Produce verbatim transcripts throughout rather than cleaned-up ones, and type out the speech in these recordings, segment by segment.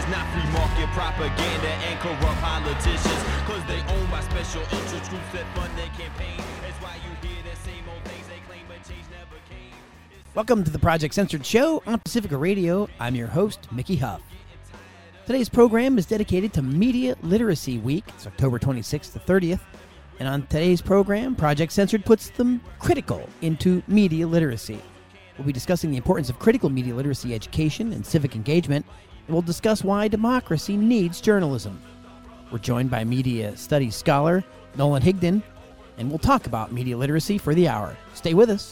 not free market propaganda and corrupt politicians, cause they own by special interest groups that fund their campaign. That's why you hear the same old things they claim, but change never came. Welcome to the Project Censored Show on Pacifica Radio. I'm your host, Mickey Huff. Today's program is dedicated to Media Literacy Week. It's October twenty-sixth to thirtieth. And on today's program, Project Censored puts them critical into media literacy. We'll be discussing the importance of critical media literacy education and civic engagement, and we'll discuss why democracy needs journalism. We're joined by media studies scholar Nolan Higdon, and we'll talk about media literacy for the hour. Stay with us.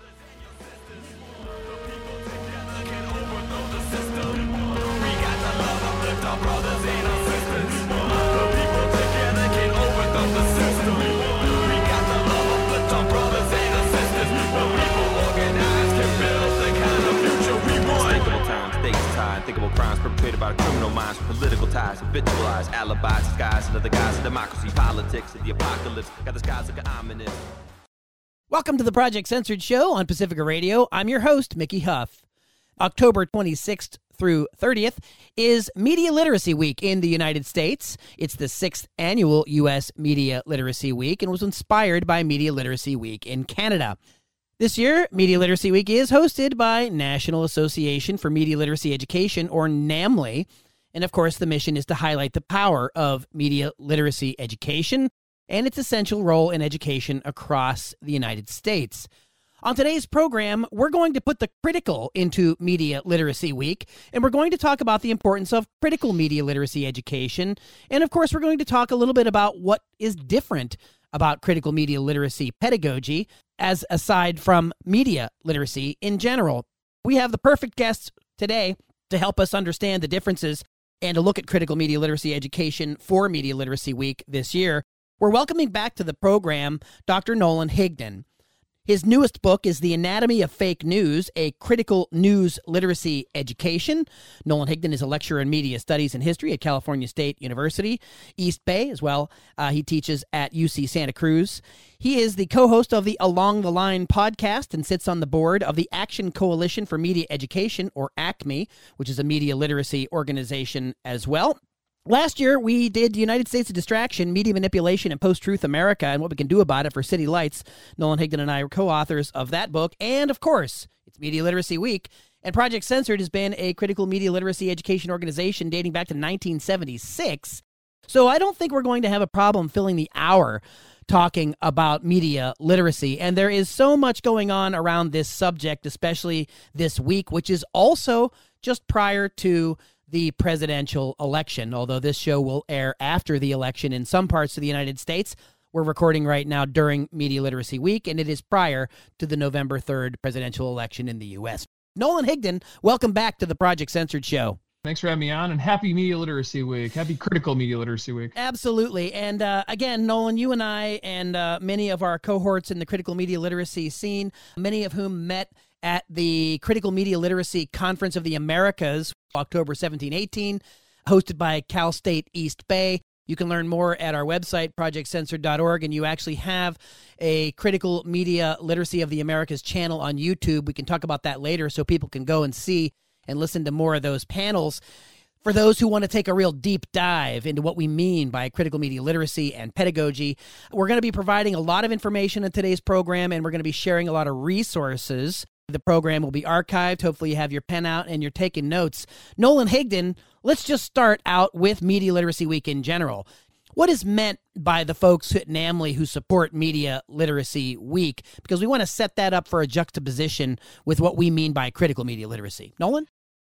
Unthinkable crimes perpetrated by criminal minds, political ties, habitualized alibis, disguised under the guise of democracy, politics, and the apocalypse. Got the skies looking ominous. Welcome to the Project Censored Show on Pacifica Radio. I'm your host, Mickey Huff. October twenty-sixth through thirtieth is Media Literacy Week in the United States. It's the sixth annual U S Media Literacy Week and was inspired by Media Literacy Week in Canada. This year, Media Literacy Week is hosted by National Association for Media Literacy Education, or NAMLE, and of course the mission is to highlight the power of media literacy education and its essential role in education across the United States. On today's program, we're going to put the critical into Media Literacy Week, and we're going to talk about the importance of critical media literacy education, and of course we're going to talk a little bit about what is different about critical media literacy pedagogy, as aside from media literacy in general. We have the perfect guests today to help us understand the differences and to look at critical media literacy education for Media Literacy Week this year. We're welcoming back to the program Doctor Nolan Higdon. His newest book is The Anatomy of Fake News, a critical news literacy education. Nolan Higdon is a lecturer in media studies and history at California State University, East Bay as well. Uh, he teaches at U C Santa Cruz. He is the co-host of the Along the Line podcast and sits on the board of the Action Coalition for Media Education, or ACME, which is a media literacy organization as well. Last year, we did United States of Distraction, Media Manipulation, and Post-Truth America, and what we can do about it for City Lights. Nolan Higdon and I are co-authors of that book, and of course, it's Media Literacy Week, and Project Censored has been a critical media literacy education organization dating back to nineteen seventy-six, so I don't think we're going to have a problem filling the hour talking about media literacy, and there is so much going on around this subject, especially this week, which is also just prior to the presidential election, although this show will air after the election in some parts of the United States. We're recording right now during Media Literacy Week, and it is prior to the November third presidential election in the U S. Nolan Higdon, welcome back to the Project Censored Show. Thanks for having me on, and happy Media Literacy Week. Happy Critical Media Literacy Week. Absolutely. And uh, again, Nolan, you and I and uh, many of our cohorts in the critical media literacy scene, many of whom met at the Critical Media Literacy Conference of the Americas, October seventeenth eighteen, hosted by Cal State East Bay. You can learn more at our website, project censored dot org, and you actually have a Critical Media Literacy of the Americas channel on YouTube. We can talk about that later so people can go and see and listen to more of those panels. For those who want to take a real deep dive into what we mean by critical media literacy and pedagogy, we're going to be providing a lot of information in today's program, and we're going to be sharing a lot of resources. The program will be archived. Hopefully you have your pen out and you're taking notes. Nolan Higdon, let's just start out with Media Literacy Week in general. What is meant by the folks at NAMLE who support Media Literacy Week? Because we want to set that up for a juxtaposition with what we mean by critical media literacy. Nolan?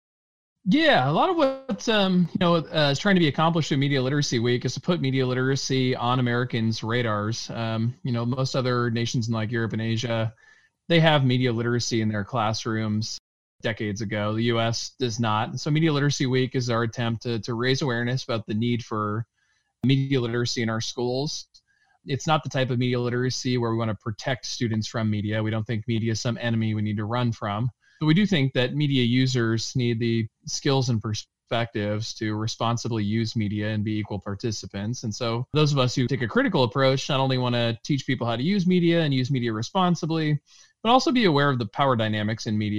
Yeah, a lot of what um, you know uh, is trying to be accomplished in Media Literacy Week is to put media literacy on Americans' radars. Um, you know, most other nations in like Europe and Asia, they have media literacy in their classrooms decades ago. The U S does not. So Media Literacy Week is our attempt to, to raise awareness about the need for media literacy in our schools. It's not the type of media literacy where we want to protect students from media. We don't think media is some enemy we need to run from. But we do think that media users need the skills and perspectives to responsibly use media and be equal participants. And so those of us who take a critical approach not only want to teach people how to use media and use media responsibly, but also be aware of the power dynamics in media.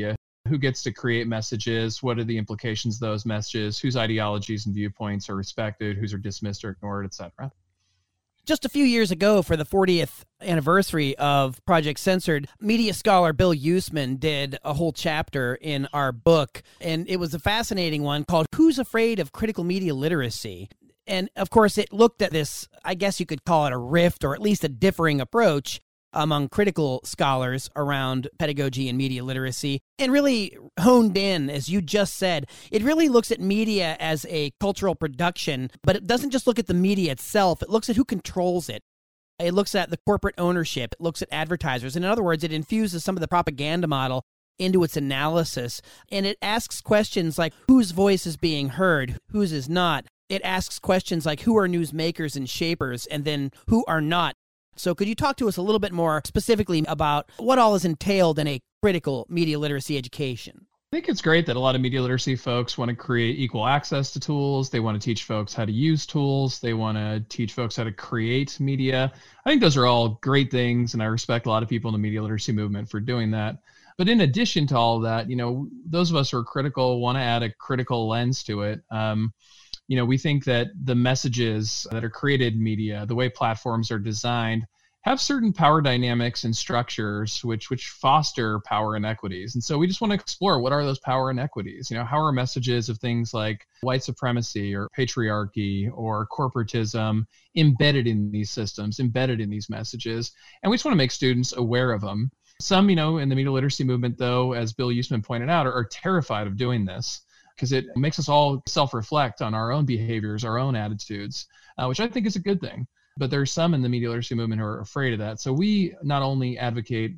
who gets to create messages, what are the implications of those messages, whose ideologies and viewpoints are respected, whose are dismissed or ignored, et cetera. Just a few years ago, for the fortieth anniversary of Project Censored, media scholar Bill Usman did a whole chapter in our book, and it was a fascinating one called Who's Afraid of Critical Media Literacy? And of course, it looked at this, I guess you could call it a rift, or at least a differing approach among critical scholars around pedagogy and media literacy, and really honed in, as you just said. It really looks at media as a cultural production, but it doesn't just look at the media itself. It looks at who controls it. It looks at the corporate ownership. It looks at advertisers. And in other words, it infuses some of the propaganda model into its analysis, and it asks questions like whose voice is being heard, whose is not. It asks questions like who are newsmakers and shapers, and then who are not. So could you talk to us a little bit more specifically about what all is entailed in a critical media literacy education? I think it's great that a lot of media literacy folks want to create equal access to tools. They want to teach folks how to use tools. They want to teach folks how to create media. I think those are all great things, and I respect a lot of people in the media literacy movement for doing that. But in addition to all of that, you know, those of us who are critical want to add a critical lens to it. Um, You know, we think that the messages that are created in media, the way platforms are designed, have certain power dynamics and structures which which foster power inequities. And so we just want to explore what are those power inequities? You know, how are messages of things like white supremacy or patriarchy or corporatism embedded in these systems, embedded in these messages? And we just want to make students aware of them. Some, you know, in the media literacy movement, though, as Bill Usman pointed out, are, are terrified of doing this, because it makes us all self-reflect on our own behaviors, our own attitudes, uh, which I think is a good thing. But there's some in the media literacy movement who are afraid of that. So we not only advocate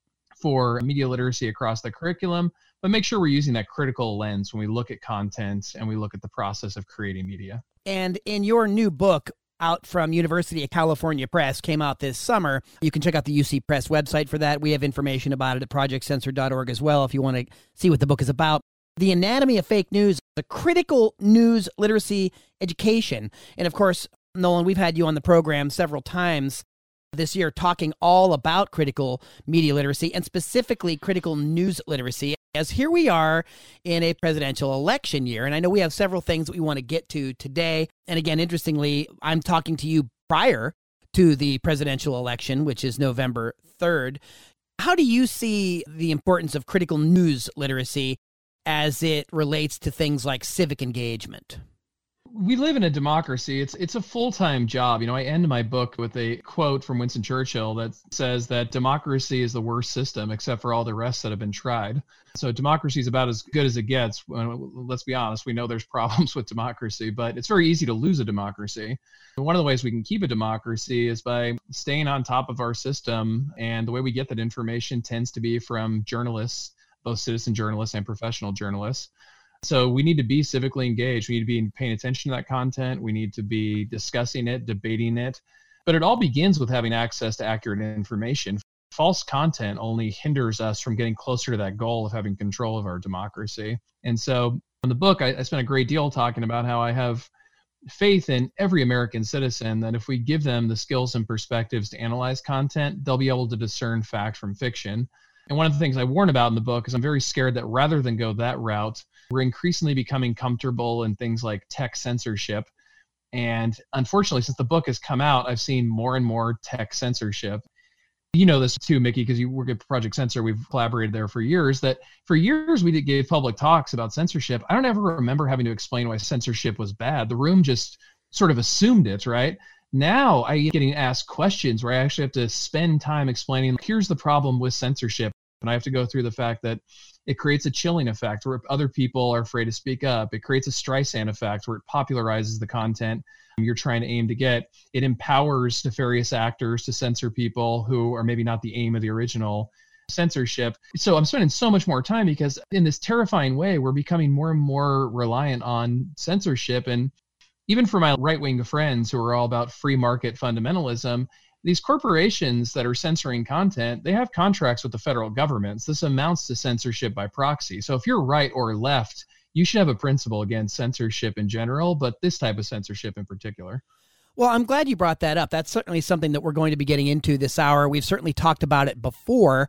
for media literacy across the curriculum, but make sure we're using that critical lens when we look at content and we look at the process of creating media. And in your new book, out from University of California Press, came out this summer. You can check out the U C Press website for that. We have information about it at project censored dot org as well if you want to see what the book is about. The Anatomy of Fake News, a critical news literacy education. And of course, Nolan, we've had you on the program several times this year talking all about critical media literacy and specifically critical news literacy, as here we are in a presidential election year. And I know we have several things that we want to get to today. And again, interestingly, I'm talking to you prior to the presidential election, which is November third. How do you see the importance of critical news literacy as it relates to things like civic engagement? We live in a democracy. It's it's a full-time job. You know, I end my book with a quote from Winston Churchill that says that democracy is the worst system except for all the rest that have been tried. So democracy is about as good as it gets. Let's be honest, we know there's problems with democracy, but it's very easy to lose a democracy. And one of the ways we can keep a democracy is by staying on top of our system. And the way we get that information tends to be from journalists, both citizen journalists and professional journalists. So we need to be civically engaged. We need to be paying attention to that content. We need to be discussing it, debating it. But it all begins with having access to accurate information. False content only hinders us from getting closer to that goal of having control of our democracy. And so in the book, I, I spent a great deal talking about how I have faith in every American citizen that if we give them the skills and perspectives to analyze content, they'll be able to discern fact from fiction. And one of the things I warn about in the book is I'm very scared that rather than go that route, we're increasingly becoming comfortable in things like tech censorship. And unfortunately, since the book has come out, I've seen more and more tech censorship. You know this too, Mickey, because you work at Project Censor. We've collaborated there for years. That for years we did gave public talks about censorship. I don't ever remember having to explain why censorship was bad. The room just sort of assumed it, right? Now I get getting asked questions where I actually have to spend time explaining, here's the problem with censorship. And I have to go through the fact that it creates a chilling effect where other people are afraid to speak up. It creates a Streisand effect where it popularizes the content you're trying to aim to get. It empowers nefarious actors to censor people who are maybe not the aim of the original censorship. So I'm spending so much more time because in this terrifying way, we're becoming more and more reliant on censorship. And even for my right-wing friends who are all about free market fundamentalism, these corporations that are censoring content, they have contracts with the federal governments. This amounts to censorship by proxy. So if you're right or left, you should have a principle against censorship in general, but this type of censorship in particular. Well, I'm glad you brought that up. That's certainly something that we're going to be getting into this hour. We've certainly talked about it before.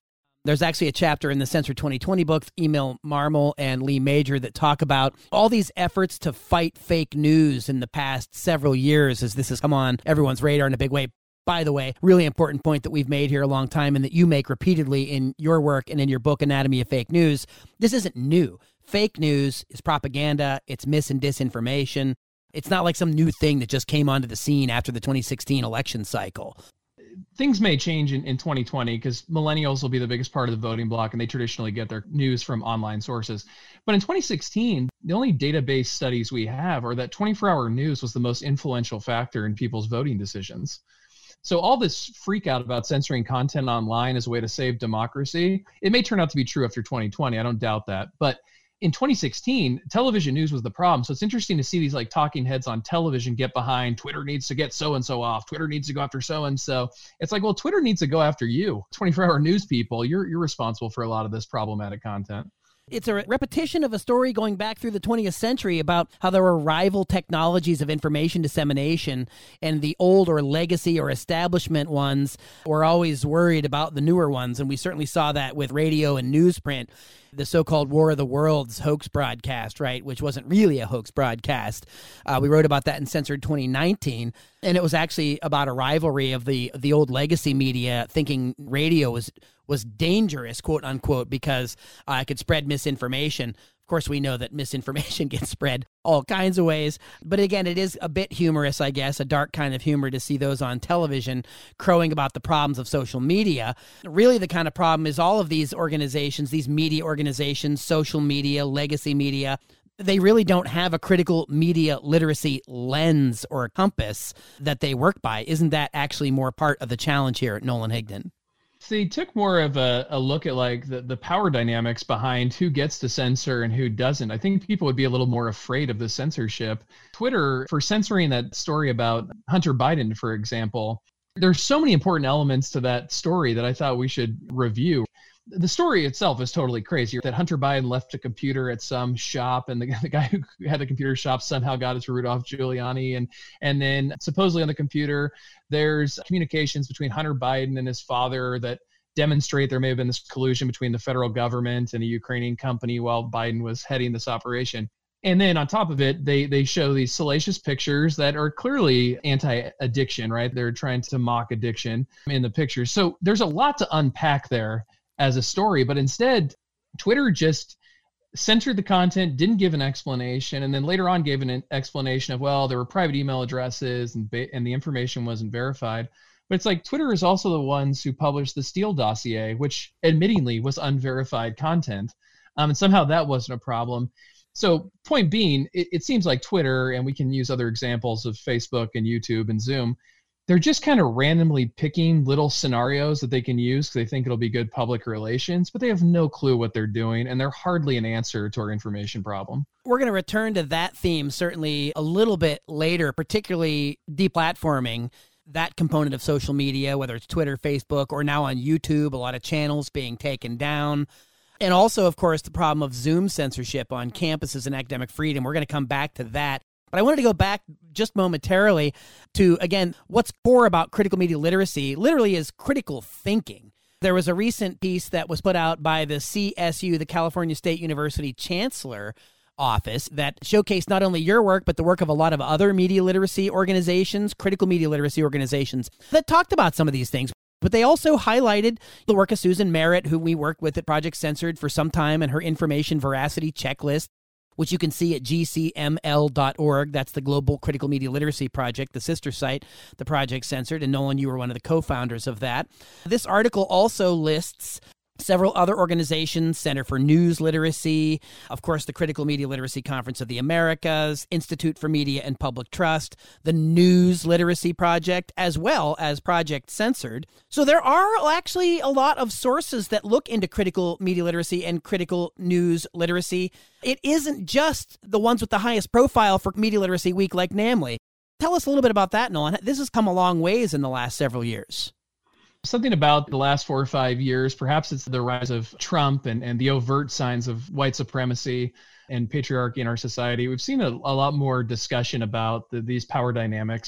There's actually a chapter in the Censored twenty twenty book, Emil Marmol and Lee Major, that talk about all these efforts to fight fake news in the past several years as this has come on everyone's radar in a big way. By the way, really important point that we've made here a long time and that you make repeatedly in your work and in your book, Anatomy of Fake News. This isn't new. Fake news is propaganda. It's mis and disinformation. It's not like some new thing that just came onto the scene after the twenty sixteen election cycle. Things may change in, in twenty twenty because millennials will be the biggest part of the voting bloc and they traditionally get their news from online sources. But in twenty sixteen, the only database studies we have are that twenty-four hour news was the most influential factor in people's voting decisions. So all this freak out about censoring content online as a way to save democracy, it may turn out to be true after twenty twenty. I don't doubt that. But in twenty sixteen, television news was the problem. So it's interesting to see these like talking heads on television get behind Twitter needs to get so-and-so off. Twitter needs to go after so-and-so. It's like, well, Twitter needs to go after you. twenty-four hour news people, you're you're responsible for a lot of this problematic content. It's a repetition of a story going back through the twentieth century about how there were rival technologies of information dissemination, and the old or legacy or establishment ones were always worried about the newer ones. And we certainly saw that with radio and newsprint, the so-called War of the Worlds hoax broadcast, right, which wasn't really a hoax broadcast. Uh, we wrote about that in Censored twenty nineteen, and it was actually about a rivalry of the the old legacy media thinking radio was was dangerous, quote unquote, because uh, it could spread misinformation. Of course, we know that misinformation gets spread all kinds of ways. But again, it is a bit humorous, I guess, a dark kind of humor to see those on television crowing about the problems of social media. Really, the kind of problem is all of these organizations, these media organizations, social media, legacy media, they really don't have a critical media literacy lens or compass that they work by. Isn't that actually more part of the challenge here at Nolan Higdon? They took more of a, a look at like the, the power dynamics behind who gets to censor and who doesn't. I think people would be a little more afraid of the censorship. Twitter, for censoring that story about Hunter Biden, for example, there's so many important elements to that story that I thought we should review. The story itself is totally crazy, that Hunter Biden left a computer at some shop and the, the guy who had the computer shop somehow got it to Rudolph Giuliani. And, and then supposedly on the computer, there's communications between Hunter Biden and his father that demonstrate there may have been this collusion between the federal government and a Ukrainian company while Biden was heading this operation. And then on top of it, they they show these salacious pictures that are clearly anti-addiction, right? They're trying to mock addiction in the pictures. So there's a lot to unpack there as a story, but instead Twitter just censored the content, didn't give an explanation, and then later on gave an explanation of, well, there were private email addresses and ba- and the information wasn't verified. But it's like Twitter is also the ones who published the Steele dossier, which admittingly was unverified content, um, and somehow that wasn't a problem. So point being, it, it seems like Twitter, and we can use other examples of Facebook and YouTube and Zoom, they're just kind of randomly picking little scenarios that they can use because they think it'll be good public relations, but they have no clue what they're doing, and they're hardly an answer to our information problem. We're going to return to that theme certainly a little bit later, particularly deplatforming that component of social media, whether it's Twitter, Facebook, or now on YouTube, a lot of channels being taken down. And also, of course, the problem of Zoom censorship on campuses and academic freedom. We're going to come back to that. But I wanted to go back just momentarily to, again, what's core about critical media literacy literally is critical thinking. There was a recent piece that was put out by the C S U, the California State University Chancellor Office, that showcased not only your work, but the work of a lot of other media literacy organizations, critical media literacy organizations that talked about some of these things. But they also highlighted the work of Susan Merritt, who we worked with at Project Censored for some time, and her information veracity checklist, which you can see at G C M L dot org. That's the Global Critical Media Literacy Project, the sister site, the Project Censored. And Nolan, you were one of the co-founders of that. This article also lists several other organizations: Center for News Literacy, of course, the Critical Media Literacy Conference of the Americas, Institute for Media and Public Trust, the News Literacy Project, as well as Project Censored. So there are actually a lot of sources that look into critical media literacy and critical news literacy. It isn't just the ones with the highest profile for Media Literacy Week like NAMLY. Tell us a little bit about that, Nolan. This has come a long ways in the last several years. Something about the last four or five years, perhaps it's the rise of Trump and, and the overt signs of white supremacy and patriarchy in our society. We've seen a, a lot more discussion about the, these power dynamics.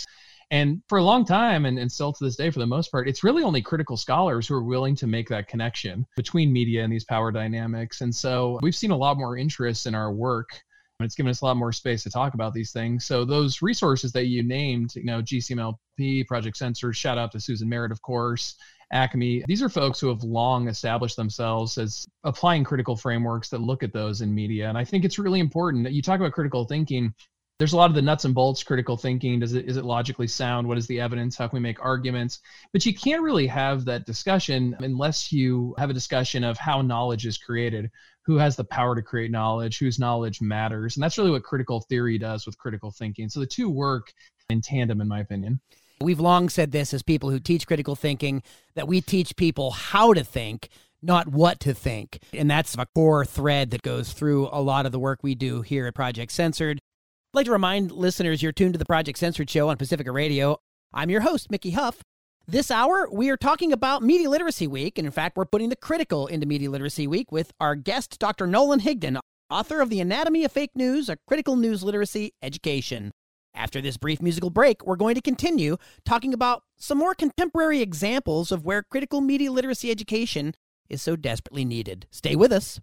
And for a long time, and, and still to this day, for the most part, it's really only critical scholars who are willing to make that connection between media and these power dynamics. And so we've seen a lot more interest in our work, and it's given us a lot more space to talk about these things. So those resources that you named, you know, G C M L P, Project Censored, shout out to Susan Merritt, of course, Acme. These are folks who have long established themselves as applying critical frameworks that look at those in media. And I think it's really important that you talk about critical thinking. There's a lot of the nuts and bolts critical thinking. Does it, is it logically sound? What is the evidence? How can we make arguments? But you can't really have that discussion unless you have a discussion of how knowledge is created, who has the power to create knowledge, whose knowledge matters. And that's really what critical theory does with critical thinking. So the two work in tandem, in my opinion. We've long said this as people who teach critical thinking, that we teach people how to think, not what to think. And that's a core thread that goes through a lot of the work we do here at Project Censored. I'd like to remind listeners you're tuned to the Project Censored show on Pacifica Radio. I'm your host, Mickey Huff. This hour, we are talking about Media Literacy Week, and in fact, we're putting the critical into Media Literacy Week with our guest, Doctor Nolan Higdon, author of The Anatomy of Fake News, a critical news literacy education. After this brief musical break, we're going to continue talking about some more contemporary examples of where critical media literacy education is so desperately needed. Stay with us.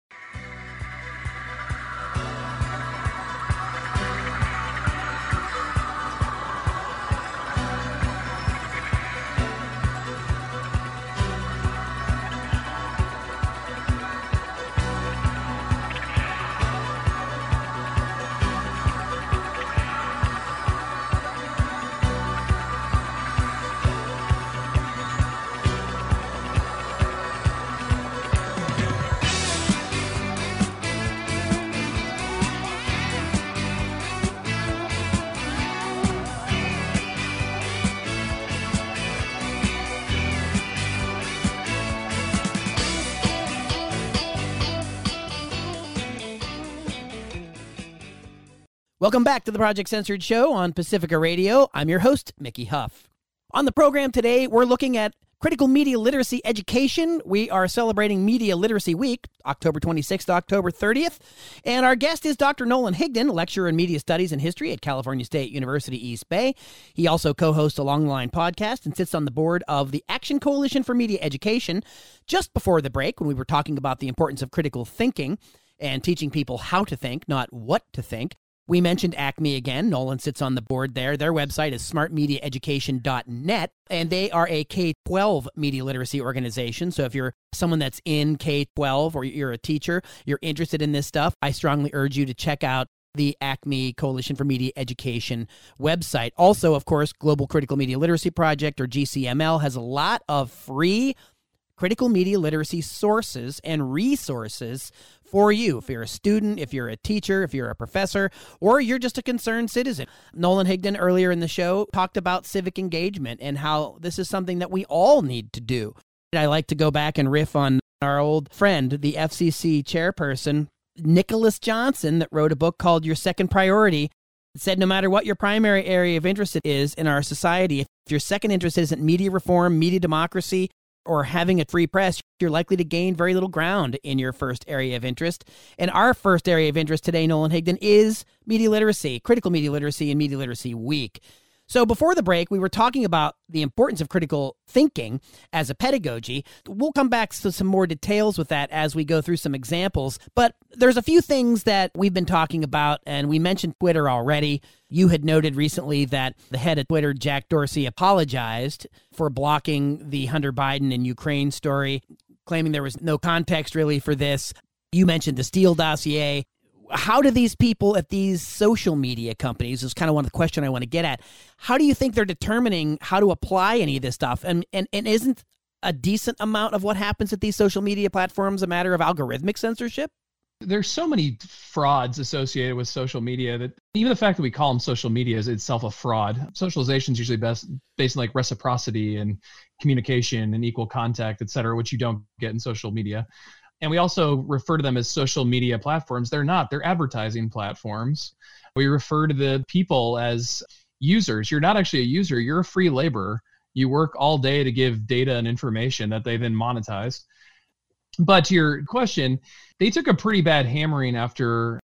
Welcome back to the Project Censored show on Pacifica Radio. I'm your host, Mickey Huff. On the program today, we're looking at critical media literacy education. We are celebrating Media Literacy Week, October twenty-sixth to October thirtieth. And our guest is Doctor Nolan Higdon, lecturer in media studies and history at California State University, East Bay. He also co-hosts Along the Line podcast and sits on the board of the Action Coalition for Media Education. Just before the break, when we were talking about the importance of critical thinking and teaching people how to think, not what to think, we mentioned Acme again. Nolan sits on the board there. Their website is smart media education dot net, and they are a K twelve media literacy organization. So if you're someone that's in K twelve or you're a teacher, you're interested in this stuff, I strongly urge you to check out the Acme Coalition for Media Education website. Also, of course, Global Critical Media Literacy Project, or G C M L, has a lot of free critical media literacy sources and resources for you. If you're a student, if you're a teacher, if you're a professor, or you're just a concerned citizen. Nolan Higdon earlier in the show talked about civic engagement and how this is something that we all need to do. I like to go back and riff on our old friend, the F C C chairperson, Nicholas Johnson, that wrote a book called Your Second Priority. It said no matter what your primary area of interest is in our society, if your second interest isn't media reform, media democracy, or having a free press, you're likely to gain very little ground in your first area of interest. And our first area of interest today, Nolan Higdon, is media literacy, critical media literacy and Media Literacy Week. So before the break, we were talking about the importance of critical thinking as a pedagogy. We'll come back to some more details with that as we go through some examples. But there's a few things that we've been talking about, and we mentioned Twitter already. You had noted recently that the head of Twitter, Jack Dorsey, apologized for blocking the Hunter Biden and Ukraine story, claiming there was no context really for this. You mentioned the Steele dossier. How do these people at these social media companies, is kind of one of the question I want to get at, how do you think they're determining how to apply any of this stuff? And, and, and isn't a decent amount of what happens at these social media platforms a matter of algorithmic censorship? There's so many frauds associated with social media that even the fact that we call them social media is itself a fraud. Socialization is usually best based on like reciprocity and communication and equal contact, et cetera, which you don't get in social media. And we also refer to them as social media platforms. They're not. They're advertising platforms. We refer to the people as users. You're not actually a user. You're a free laborer. You work all day to give data and information that they then monetize. But to your question, they took a pretty bad hammering after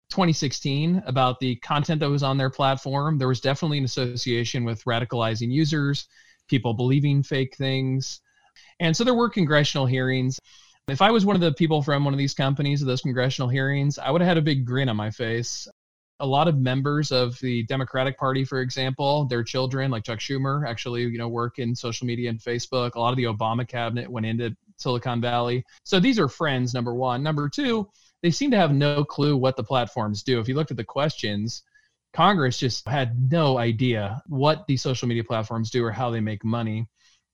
twenty sixteen about the content that was on their platform. There was definitely an association with radicalizing users, people believing fake things. And so there were congressional hearings. If I was one of the people from one of these companies at those congressional hearings, I would have had a big grin on my face. A lot of members of the Democratic Party, for example, their children, like Chuck Schumer, actually, you know, work in social media and Facebook. A lot of the Obama cabinet went into Silicon Valley. So these are friends, number one. Number two, they seem to have no clue what the platforms do. If you looked at the questions, Congress just had no idea what these social media platforms do or how they make money.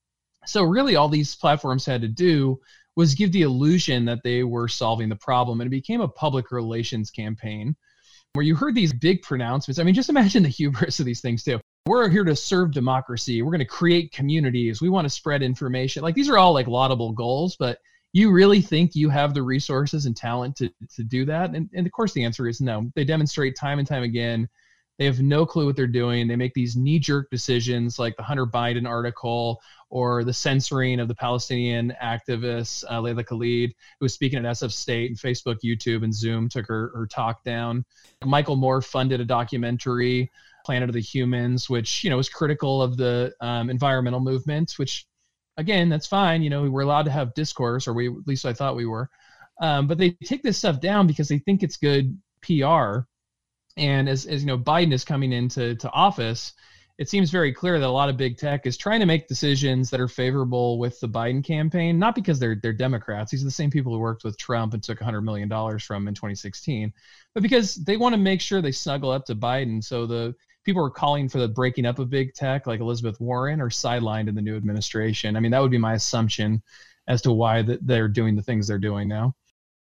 So really all these platforms had to do was give the illusion that they were solving the problem. And it became a public relations campaign where you heard these big pronouncements. I mean, just imagine the hubris of these things too. We're here to serve democracy. We're going to create communities. We want to spread information. Like these are all like laudable goals, but you really think you have the resources and talent to, to do that? And, and of course the answer is no. They demonstrate time and time again. They have no clue what they're doing. They make these knee-jerk decisions like the Hunter Biden article or the censoring of the Palestinian activist, uh, Layla Khalid, who was speaking at S F State, and Facebook, YouTube, and Zoom took her, her talk down. Michael Moore funded a documentary, Planet of the Humans, which, you know, was critical of the um, environmental movement, which, again, that's fine. You know, we're allowed to have discourse, or we, at least I thought we were. Um, but they take this stuff down because they think it's good P R. And as, as you know, Biden is coming into to office, it seems very clear that a lot of big tech is trying to make decisions that are favorable with the Biden campaign, not because they're they're Democrats. These are the same people who worked with Trump and took one hundred million dollars from in twenty sixteen, but because they want to make sure they snuggle up to Biden. So the people who are calling for the breaking up of big tech, like Elizabeth Warren, are sidelined in the new administration. I mean, that would be my assumption as to why the, they're doing the things they're doing now.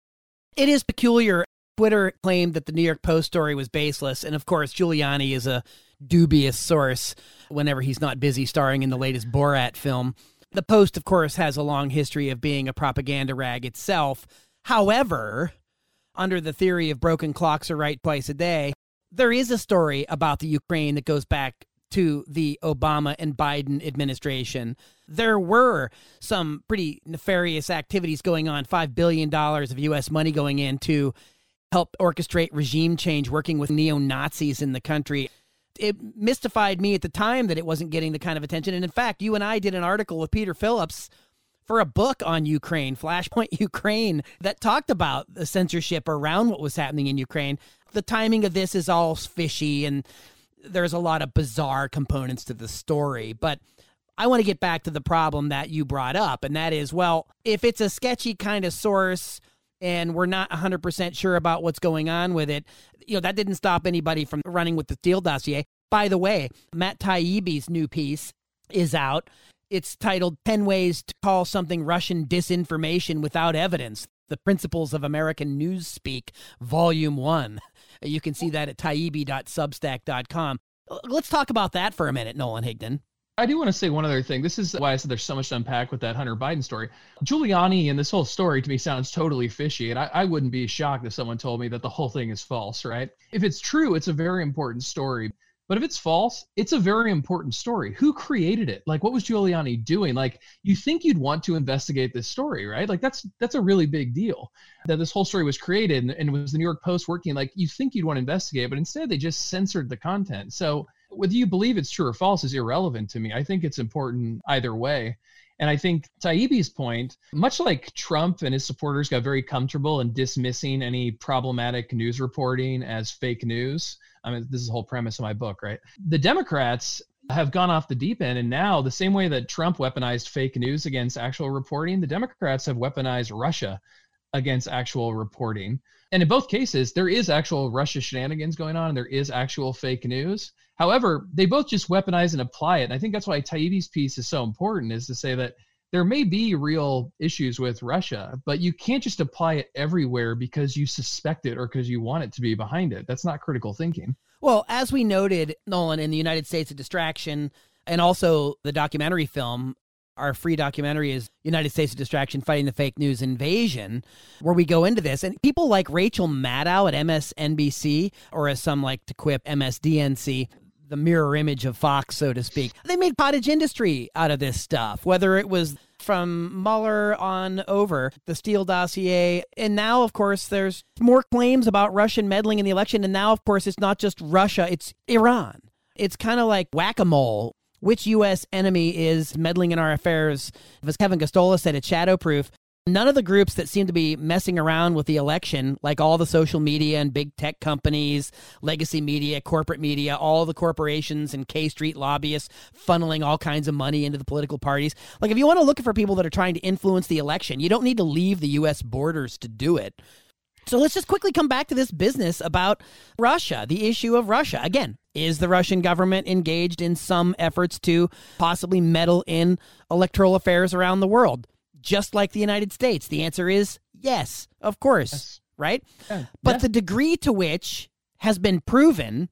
It is peculiar. Twitter claimed that the New York Post story was baseless, and of course Giuliani is a dubious source whenever he's not busy starring in the latest Borat film. The Post, of course, has a long history of being a propaganda rag itself. However, under the theory of broken clocks are right twice a day, there is a story about the Ukraine that goes back to the Obama and Biden administration. There were some pretty nefarious activities going on, five billion dollars of U S money going into help orchestrate regime change, working with neo-Nazis in the country. It mystified me at the time that it wasn't getting the kind of attention. And in fact, you and I did an article with Peter Phillips for a book on Ukraine, Flashpoint Ukraine, that talked about the censorship around what was happening in Ukraine. The timing of this is all fishy, and there's a lot of bizarre components to the story. But I want to get back to the problem that you brought up, and that is, well, if it's a sketchy kind of source and we're not one hundred percent sure about what's going on with it, you know, that didn't stop anybody from running with the Steele dossier. By the way, Matt Taibbi's new piece is out. It's titled ten ways to Call Something Russian Disinformation Without Evidence, The Principles of American Newspeak, Volume one. You can see that at taibbi dot substack dot com. Let's talk about that for a minute, Nolan Higdon. I do want to say one other thing. This is why I said there's so much to unpack with that Hunter Biden story. Giuliani and this whole story to me sounds totally fishy, and I, I wouldn't be shocked if someone told me that the whole thing is false, right? If it's true, it's a very important story. But if it's false, it's a very important story. Who created it? Like, what was Giuliani doing? Like, you think you'd want to investigate this story, right? Like, that's that's a really big deal that this whole story was created and, and it was the New York Post working. Like, you think you'd want to investigate, but instead they just censored the content. So whether you believe it's true or false is irrelevant to me. I think it's important either way. And I think Taibbi's point, much like Trump and his supporters got very comfortable in dismissing any problematic news reporting as fake news. I mean, this is the whole premise of my book, right? The Democrats have gone off the deep end. And now the same way that Trump weaponized fake news against actual reporting, the Democrats have weaponized Russia against actual reporting. And in both cases, there is actual Russia shenanigans going on and there is actual fake news. However, they both just weaponize and apply it. And I think that's why Taibbi's piece is so important, is to say that there may be real issues with Russia, but you can't just apply it everywhere because you suspect it or because you want it to be behind it. That's not critical thinking. Well, as we noted, Nolan, in the United States of Distraction, and also the documentary film, our free documentary is United States of Distraction, Fighting the Fake News Invasion, where we go into this. And people like Rachel Maddow at M S N B C, or as some like to quip, M S D N C, the mirror image of Fox, so to speak, they made cottage industry out of this stuff, whether it was from Mueller on over, the Steele dossier. And now, of course, there's more claims about Russian meddling in the election. And now, of course, it's not just Russia, it's Iran. It's kind of like whack-a-mole. Which U S enemy is meddling in our affairs? As Kevin Gosztola said, it's shadow-proof. None of the groups that seem to be messing around with the election, like all the social media and big tech companies, legacy media, corporate media, all the corporations and K Street lobbyists funneling all kinds of money into the political parties. Like, if you want to look for people that are trying to influence the election, you don't need to leave the U S borders to do it. So let's just quickly come back to this business about Russia, the issue of Russia. Again, is the Russian government engaged in some efforts to possibly meddle in electoral affairs around the world, just like the United States? The answer is yes, of course, yes. Right? Yeah. But yeah. The degree to which has been proven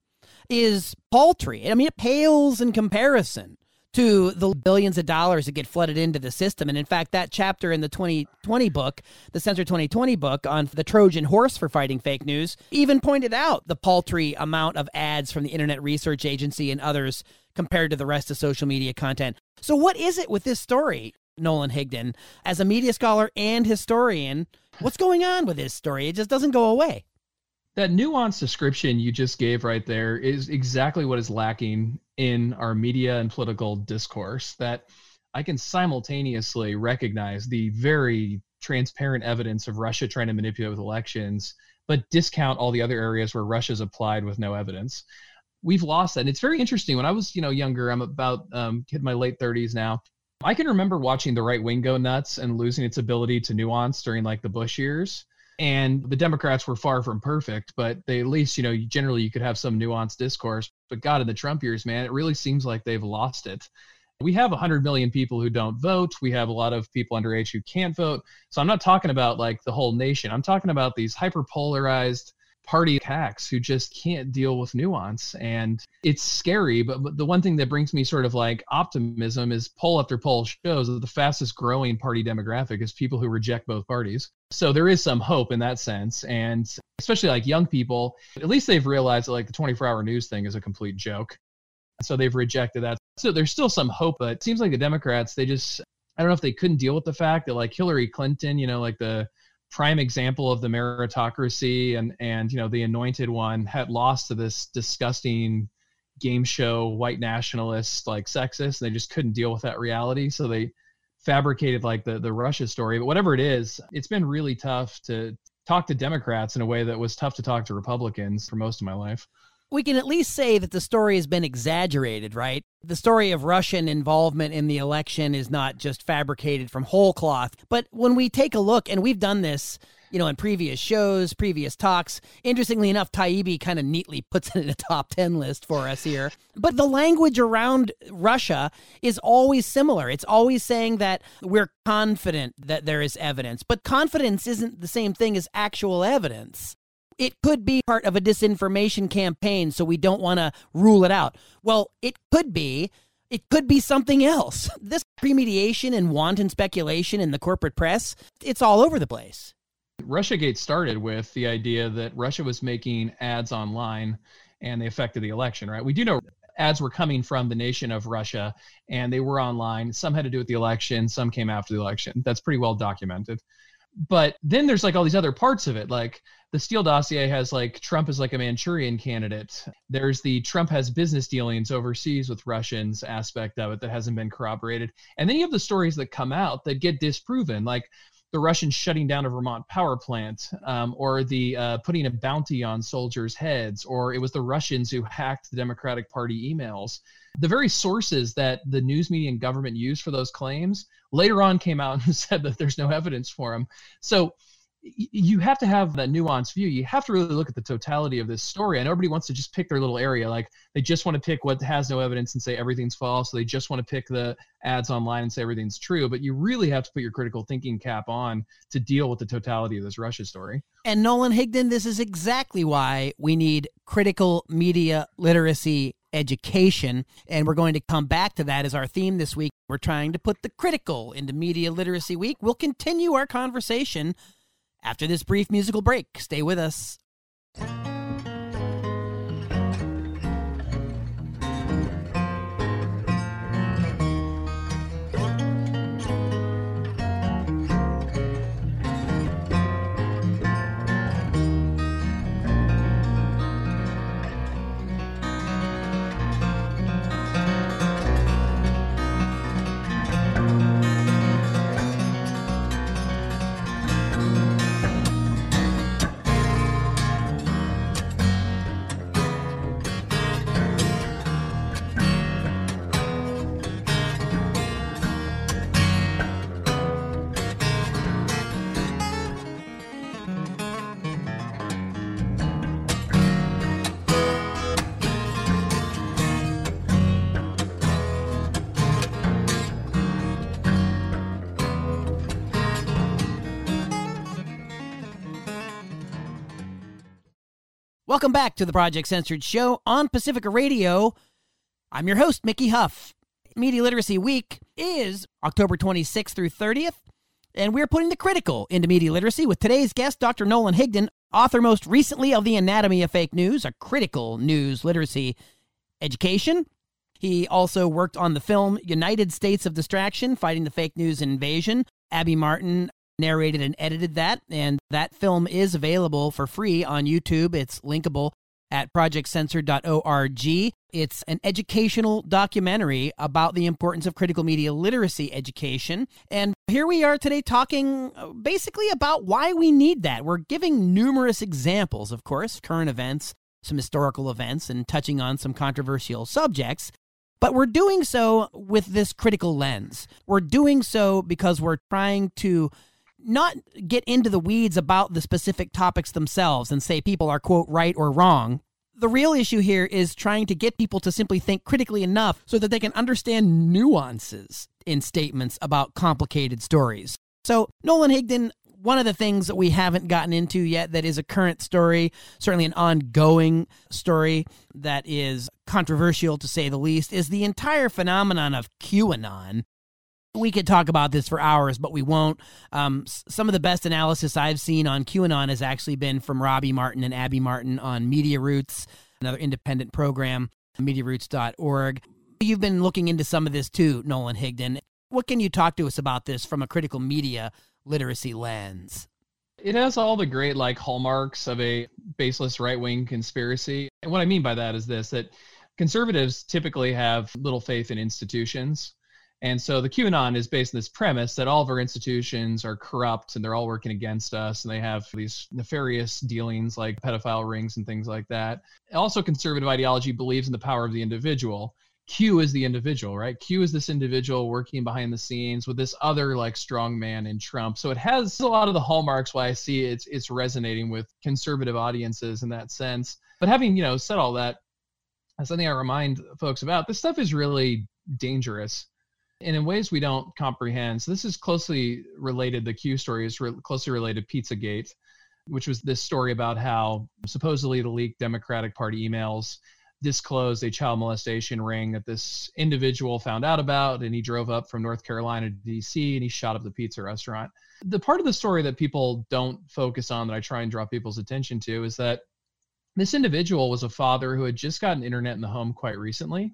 is paltry. I mean, it pales in comparison to the billions of dollars that get flooded into the system. And in fact, that chapter in the twenty twenty book, the Censored twenty twenty book on the Trojan horse for fighting fake news, even pointed out the paltry amount of ads from the Internet Research Agency and others compared to the rest of social media content. So what is it with this story, Nolan Higdon? As a media scholar and historian, what's going on with this story? It just doesn't go away. That nuanced description you just gave right there is exactly what is lacking in our media and political discourse, that I can simultaneously recognize the very transparent evidence of Russia trying to manipulate with elections, but discount all the other areas where Russia's applied with no evidence. We've lost that. And it's very interesting. When I was, you know, younger, I'm about um, in my late thirties now. I can remember watching the right wing go nuts and losing its ability to nuance during like the Bush years. And the Democrats were far from perfect, but they at least, you know, generally you could have some nuanced discourse. But God, in the Trump years, man, it really seems like they've lost it. We have one hundred million people who don't vote. We have a lot of people underage who can't vote. So I'm not talking about like the whole nation. I'm talking about these hyper-polarized party hacks who just can't deal with nuance. And it's scary, but, but the one thing that brings me sort of like optimism is poll after poll shows that the fastest growing party demographic is people who reject both parties. So there is some hope in that sense. And especially like young people, at least they've realized that like the twenty-four hour news thing is a complete joke. So they've rejected that. So there's still some hope, but it seems like the Democrats, they just, I don't know if they couldn't deal with the fact that like Hillary Clinton, you know, like the prime example of the meritocracy and, and, you know, the anointed one had lost to this disgusting game show, white nationalist, like sexist. They just couldn't deal with that reality. So they fabricated like the, the Russia story, but whatever it is, it's been really tough to talk to Democrats in a way that was tough to talk to Republicans for most of my life. We can at least say that the story has been exaggerated, right? The story of Russian involvement in the election is not just fabricated from whole cloth. But when we take a look, and we've done this, you know, in previous shows, previous talks, interestingly enough, Taibbi kind of neatly puts it in a top ten list for us here. But the language around Russia is always similar. It's always saying that we're confident that there is evidence. But confidence isn't the same thing as actual evidence. It could be part of a disinformation campaign, so we don't want to rule it out. Well, it could be. It could be something else. This premediation and wanton speculation in the corporate press, it's all over the place. Russiagate started with the idea that Russia was making ads online and they affected the election, right? We do know ads were coming from the nation of Russia and they were online. Some had to do with the election. Some came after the election. That's pretty well documented. But then there's like all these other parts of it, like the Steele dossier has like Trump is like a Manchurian candidate. There's the Trump has business dealings overseas with Russians aspect of it that hasn't been corroborated. And then you have the stories that come out that get disproven, like the Russians shutting down a Vermont power plant, um, or the uh, putting a bounty on soldiers' heads, or it was the Russians who hacked the Democratic Party emails. The very sources that the news media and government used for those claims later on came out and said that there's no evidence for them. So you have to have that nuanced view. You have to really look at the totality of this story. And everybody wants to just pick their little area. Like they just want to pick what has no evidence and say everything's false. So they just want to pick the ads online and say everything's true. But you really have to put your critical thinking cap on to deal with the totality of this Russia story. And Nolan Higdon, this is exactly why we need critical media literacy education. And we're going to come back to that as our theme this week. We're trying to put the critical into Media Literacy Week. We'll continue our conversation after this brief musical break. Stay with us. Welcome back to the Project Censored Show on Pacifica Radio. I'm your host, Mickey Huff. Media Literacy Week is October twenty-sixth through thirtieth, and we're putting the critical into media literacy with today's guest, Doctor Nolan Higdon, author most recently of The Anatomy of Fake News, a critical news literacy education. He also worked on the film United States of Distraction, Fighting the Fake News Invasion. Abby Martin narrated and edited that, and that film is available for free on YouTube. It's linkable at project censored dot org. It's an educational documentary about the importance of critical media literacy education. And here we are today talking basically about why we need that. We're giving numerous examples, of course, current events, some historical events, and touching on some controversial subjects. But we're doing so with this critical lens. We're doing so because we're trying to not get into the weeds about the specific topics themselves and say people are, quote, right or wrong. The real issue here is trying to get people to simply think critically enough so that they can understand nuances in statements about complicated stories. So, Nolan Higdon, one of the things that we haven't gotten into yet that is a current story, certainly an ongoing story that is controversial to say the least, is the entire phenomenon of QAnon. We could talk about this for hours, but we won't. Um, some of the best analysis I've seen on QAnon has actually been from Robbie Martin and Abby Martin on Media Roots, another independent program, media roots dot org. You've been looking into some of this too, Nolan Higdon. What can you talk to us about this from a critical media literacy lens? It has all the great like hallmarks of a baseless right-wing conspiracy. And what I mean by that is this, that conservatives typically have little faith in institutions. And so the QAnon is based on this premise that all of our institutions are corrupt and they're all working against us and they have these nefarious dealings like pedophile rings and things like that. Also, conservative ideology believes in the power of the individual. Q is the individual, right? Q is this individual working behind the scenes with this other like strong man in Trump. So it has a lot of the hallmarks why I see it's it's resonating with conservative audiences in that sense. But having, you know, said all that, something I remind folks about, this stuff is really dangerous. And in ways we don't comprehend. So this is closely related, the Q story is re- closely related to Pizzagate, which was this story about how supposedly the leaked Democratic Party emails disclosed a child molestation ring that this individual found out about, and he drove up from North Carolina to D C and he shot up the pizza restaurant. The part of the story that people don't focus on that I try and draw people's attention to is that this individual was a father who had just gotten internet in the home quite recently.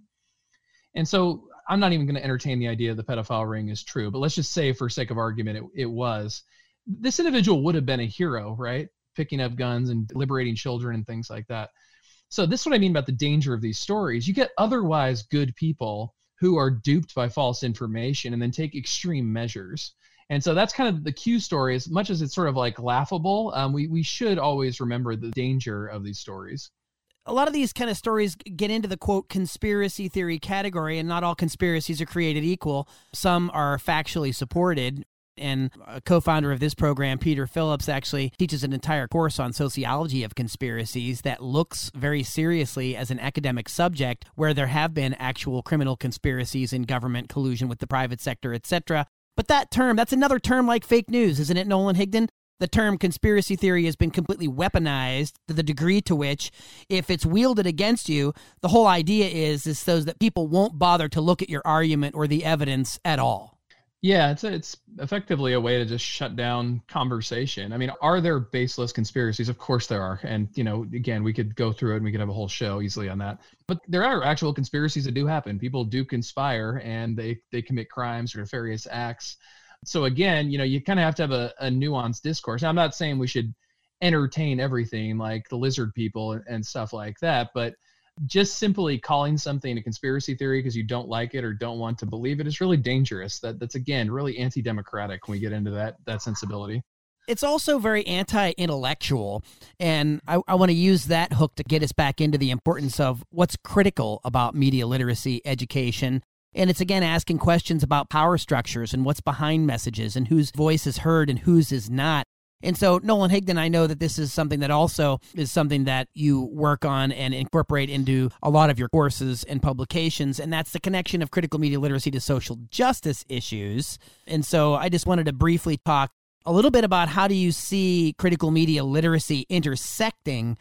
And so I'm not even going to entertain the idea the pedophile ring is true, but let's just say for sake of argument, it, it was. This individual would have been a hero, right? Picking up guns and liberating children and things like that. So this is what I mean about the danger of these stories. You get otherwise good people who are duped by false information and then take extreme measures. And so that's kind of the Q story. As much as it's sort of like laughable, um, we, we should always remember the danger of these stories. A lot of these kind of stories get into the, quote, conspiracy theory category, and not all conspiracies are created equal. Some are factually supported, and a co-founder of this program, Peter Phillips, actually teaches an entire course on sociology of conspiracies that looks very seriously as an academic subject where there have been actual criminal conspiracies in government collusion with the private sector, et cetera. But that term, that's another term like fake news, isn't it, Nolan Higdon? The term conspiracy theory has been completely weaponized to the degree to which, if it's wielded against you, the whole idea is, is so that people won't bother to look at your argument or the evidence at all. Yeah, it's it's effectively a way to just shut down conversation. I mean, are there baseless conspiracies? Of course there are. And, you know, again, we could go through it and we could have a whole show easily on that. But there are actual conspiracies that do happen. People do conspire and they, they commit crimes or nefarious acts. So again, you know, you kind of have to have a, a nuanced discourse. Now, I'm not saying we should entertain everything like the lizard people and, and stuff like that, but just simply calling something a conspiracy theory because you don't like it or don't want to believe it is really dangerous. That that's again really anti-democratic when we get into that that sensibility. It's also very anti-intellectual, and I, I want to use that hook to get us back into the importance of what's critical about media literacy education. And it's, again, asking questions about power structures and what's behind messages and whose voice is heard and whose is not. And so, Nolan Higdon, I know that this is something that also is something that you work on and incorporate into a lot of your courses and publications, and that's the connection of critical media literacy to social justice issues. And so I just wanted to briefly talk a little bit about how do you see critical media literacy intersecting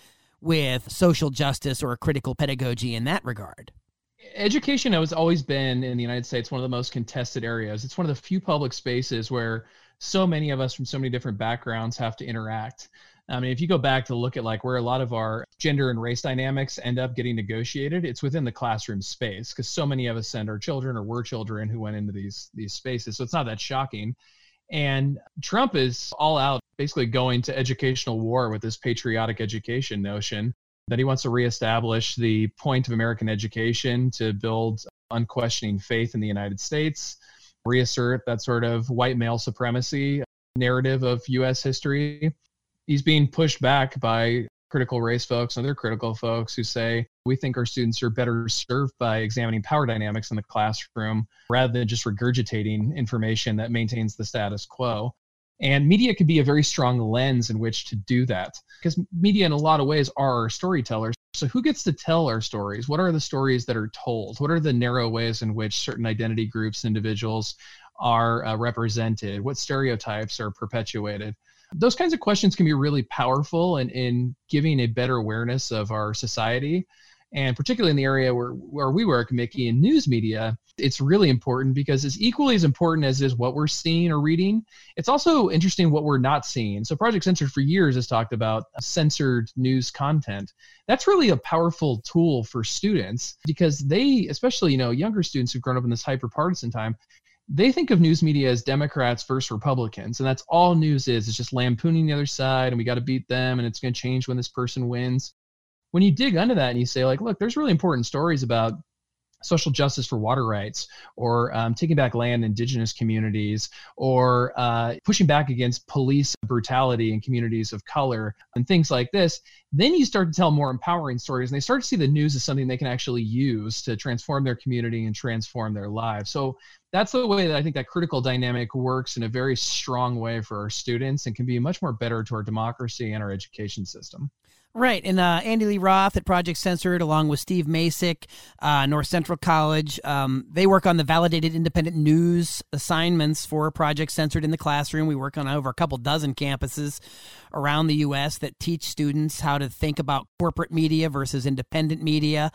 with social justice or critical pedagogy in that regard? Education has always been in the United States one of the most contested areas. It's one of the few public spaces where so many of us from so many different backgrounds have to interact. I mean, if you go back to look at like where a lot of our gender and race dynamics end up getting negotiated, it's within the classroom space, because so many of us send our children or were children who went into these these spaces. So it's not that shocking. And Trump is all out basically going to educational war with this patriotic education notion that he wants to reestablish the point of American education to build unquestioning faith in the United States, reassert that sort of white male supremacy narrative of U S history. He's being pushed back by critical race folks and other critical folks who say, we think our students are better served by examining power dynamics in the classroom rather than just regurgitating information that maintains the status quo. And media could be a very strong lens in which to do that, because media in a lot of ways are our storytellers. So who gets to tell our stories? What are the stories that are told? What are the narrow ways in which certain identity groups, individuals are uh, represented? What stereotypes are perpetuated? Those kinds of questions can be really powerful in, in giving a better awareness of our society. And particularly in the area where, where we work, Mickey, in news media, it's really important because it's equally as important as is what we're seeing or reading. It's also interesting what we're not seeing. So Project Censored for years has talked about censored news content. That's really a powerful tool for students because they, especially, you know, younger students who've grown up in this hyper-partisan time, they think of news media as Democrats versus Republicans. And that's all news is. It's just lampooning the other side and we got to beat them and it's going to change when this person wins. When you dig into that and you say, like, look, there's really important stories about social justice for water rights, or um, taking back land in indigenous communities, or uh, pushing back against police brutality in communities of color, and things like this, then you start to tell more empowering stories, and they start to see the news as something they can actually use to transform their community and transform their lives. So that's the way that I think that critical dynamic works in a very strong way for our students and can be much more better to our democracy and our education system. Right. And uh, Andy Lee Roth at Project Censored, along with Steve Masick, uh, North Central College, um, they work on the validated independent news assignments for Project Censored in the classroom. We work on over a couple dozen campuses around the U S that teach students how to think about corporate media versus independent media,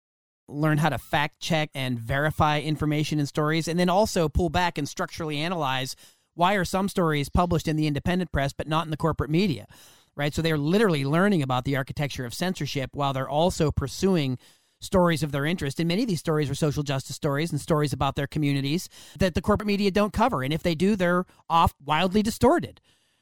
learn how to fact check and verify information and stories, and then also pull back and structurally analyze why are some stories published in the independent press but not in the corporate media. Right, so they're literally learning about the architecture of censorship while they're also pursuing stories of their interest. And many of these stories are social justice stories and stories about their communities that the corporate media don't cover. And if they do, they're oft wildly distorted.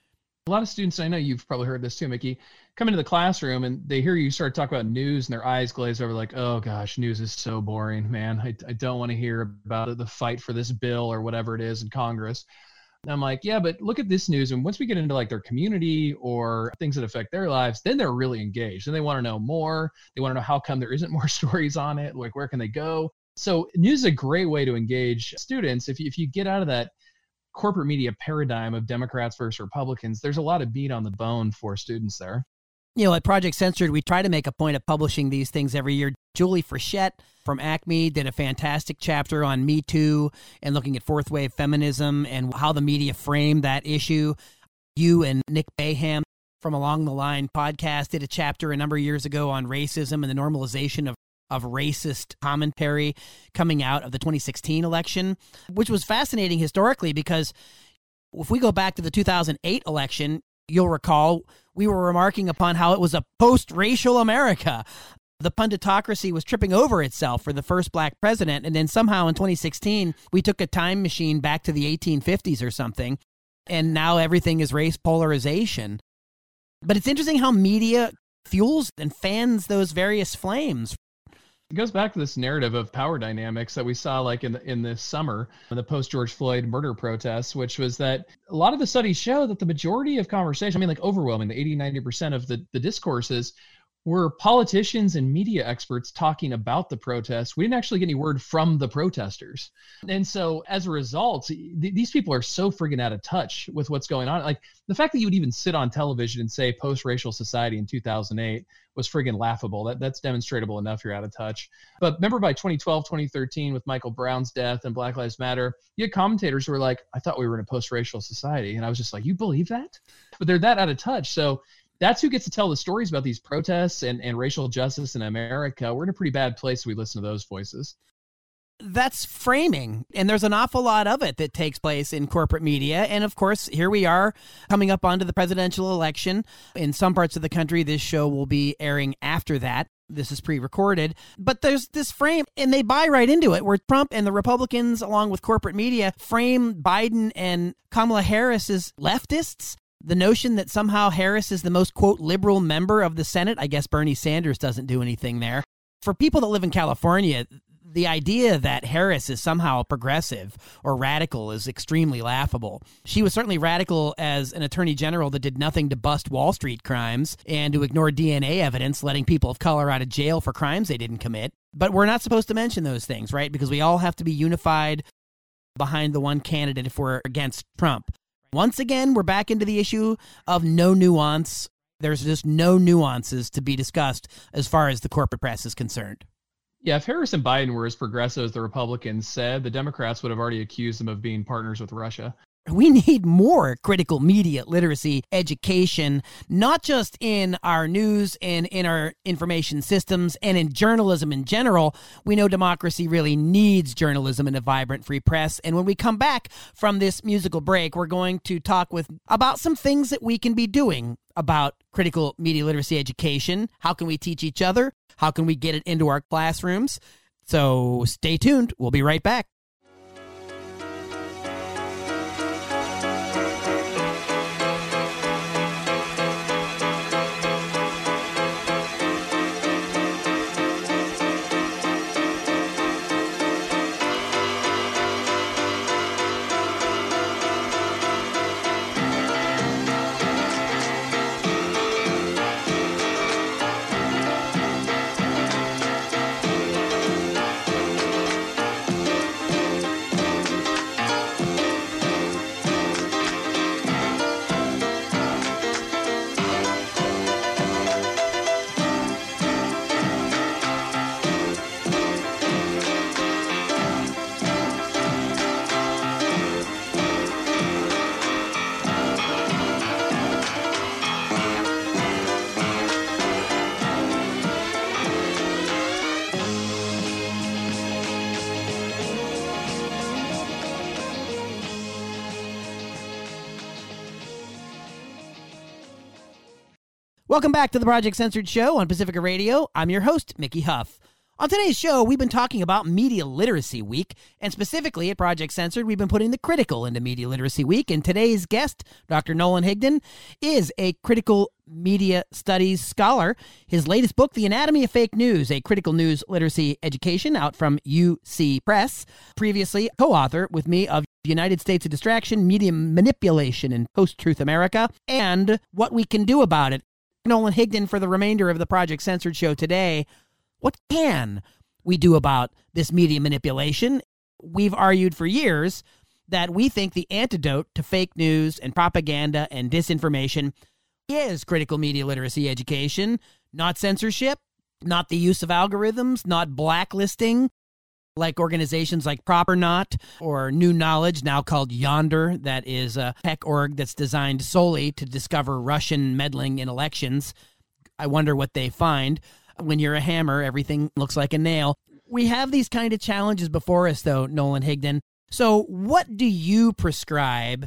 A lot of students, I know you've probably heard this too, Mickey, come into the classroom and they hear you start talking about news and their eyes glaze over like, oh gosh, news is so boring, man. I, I don't want to hear about the fight for this bill or whatever it is in Congress. And I'm like, yeah, but look at this news. And once we get into like their community or things that affect their lives, then they're really engaged and they want to know more. They want to know how come there isn't more stories on it. Like, where can they go? So news is a great way to engage students. If you, if you get out of that corporate media paradigm of Democrats versus Republicans, there's a lot of meat on the bone for students there. You know, at Project Censored, we try to make a point of publishing these things every year. Julie Frechette from Acme did a fantastic chapter on Me Too and looking at fourth wave feminism and how the media framed that issue. You and Nick Baham from Along the Line podcast did a chapter a number of years ago on racism and the normalization of, of racist commentary coming out of the twenty sixteen election, which was fascinating historically because if we go back to the two thousand eight election, you'll recall we were remarking upon how it was a post-racial America. The punditocracy was tripping over itself for the first black president. And then somehow in twenty sixteen, we took a time machine back to the eighteen fifties or something. And now everything is race polarization. But it's interesting how media fuels and fans those various flames. It goes back to this narrative of power dynamics that we saw like in the, in this summer, in the post-George Floyd murder protests, which was that a lot of the studies show that the majority of conversation, I mean, like overwhelming, the eighty, ninety percent of the, the discourses were politicians and media experts talking about the protests. We didn't actually get any word from the protesters. And so as a result, th- these people are so friggin' out of touch with what's going on. Like the fact that you would even sit on television and say post-racial society in two thousand eight was friggin' laughable. That That's demonstratable enough you're out of touch. But remember by twenty twelve, twenty thirteen with Michael Brown's death and Black Lives Matter, you had commentators who were like, I thought we were in a post-racial society. And I was just like, you believe that? But they're that out of touch. So that's who gets to tell the stories about these protests and, and racial justice in America. We're in a pretty bad place if we listen to those voices. That's framing, and there's an awful lot of it that takes place in corporate media. And of course, here we are coming up onto the presidential election. In some parts of the country, this show will be airing after that. This is pre-recorded, but there's this frame, and they buy right into it, where Trump and the Republicans, along with corporate media, frame Biden and Kamala Harris as leftists. The notion that somehow Harris is the most, quote, liberal member of the Senate. I guess Bernie Sanders doesn't do anything there. For people that live in California, the idea that Harris is somehow progressive or radical is extremely laughable. She was certainly radical as an attorney general that did nothing to bust Wall Street crimes and to ignore D N A evidence, letting people of color out of jail for crimes they didn't commit. But we're not supposed to mention those things, right? Because we all have to be unified behind the one candidate if we're against Trump. Once again, we're back into the issue of no nuance. There's just no nuances to be discussed as far as the corporate press is concerned. Yeah, if Harris and Biden were as progressive as the Republicans said, the Democrats would have already accused them of being partners with Russia. We need more critical media literacy education, not just in our news and in our information systems and in journalism in general. We know democracy really needs journalism and a vibrant free press. And when we come back from this musical break, we're going to talk with about some things that we can be doing about critical media literacy education. How can we teach each other? How can we get it into our classrooms? So stay tuned. We'll be right back. Welcome back to the Project Censored Show on Pacifica Radio. I'm your host, Mickey Huff. On today's show, we've been talking about Media Literacy Week, and specifically at Project Censored, we've been putting the critical into Media Literacy Week, and today's guest, Doctor Nolan Higdon, is a critical media studies scholar. His latest book, The Anatomy of Fake News, a critical news literacy education, out from U C Press. Previously, co-author with me of United States of Distraction, Media Manipulation in Post-Truth America, and What We Can Do About It. Nolan Higdon, for the remainder of the Project Censored show today, what can we do about this media manipulation? We've argued for years that we think the antidote to fake news and propaganda and disinformation is critical media literacy education, not censorship, not the use of algorithms, not blacklisting, like organizations like ProperNot or New Knowledge, now called Yonder, that is a tech org that's designed solely to discover Russian meddling in elections. I wonder what they find. When you're a hammer, everything looks like a nail. We have these kind of challenges before us, though, Nolan Higdon. So what do you prescribe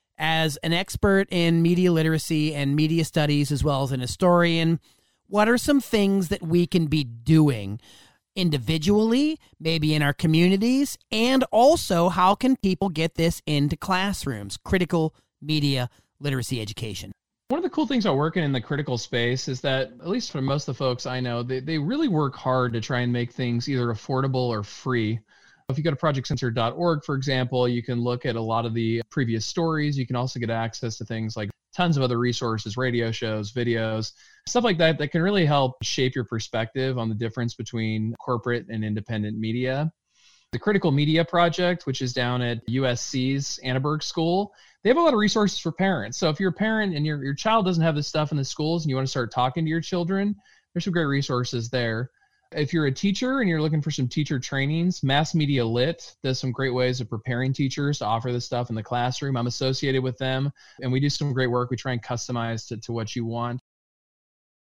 as an expert in media literacy and media studies, as well as an historian? What are some things that we can be doing individually, maybe in our communities, and also how can people get this into classrooms, critical media literacy education? One of the cool things about working in the critical space is that, at least for most of the folks I know, they, they really work hard to try and make things either affordable or free. If you go to project censored dot org, for example, you can look at a lot of the previous stories. You can also get access to things like tons of other resources, radio shows, videos, stuff like that, that can really help shape your perspective on the difference between corporate and independent media. The Critical Media Project, which is down at U S C's Annenberg School, they have a lot of resources for parents. So if you're a parent and your, your child doesn't have this stuff in the schools and you want to start talking to your children, there's some great resources there. If you're a teacher and you're looking for some teacher trainings, Mass Media Lit does some great ways of preparing teachers to offer this stuff in the classroom. I'm associated with them, and we do some great work. We try and customize to, to what you want.